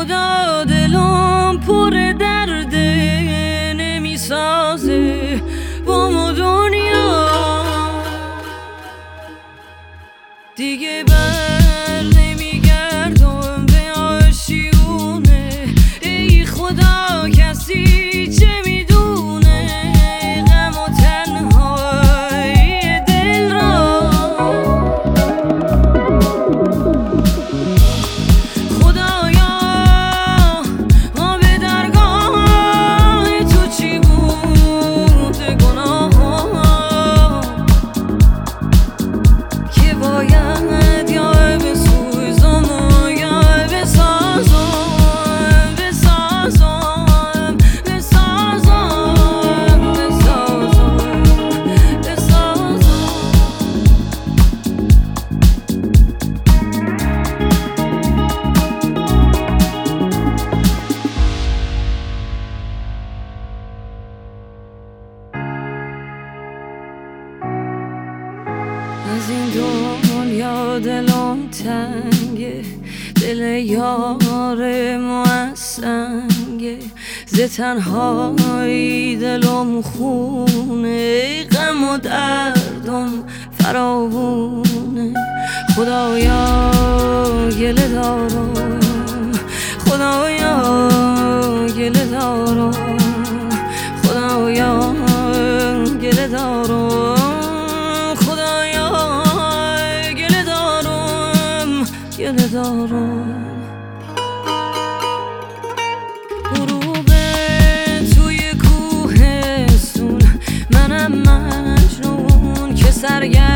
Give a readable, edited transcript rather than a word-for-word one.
خدا دلم پر درده نمیسازه با ما دنیا دیگه بر نمیگردم به آشیونه ای خدا کسی چه میدونه غم و تنهایی دل را خدایا ما به درگاه تو چی بود گناه که باید یا بسوزم و یا بسازم بسازم بسازم بسازم بسازم از این دنیا دلم تنگه دل یار موسنگه ز تنهایی دلم خونه غم و دردم فراوونه خدایا گله دارم خدایا گله دارم خدایا گله دارم گله دارم غروب توی کوهستون منم مجنون که سرگرم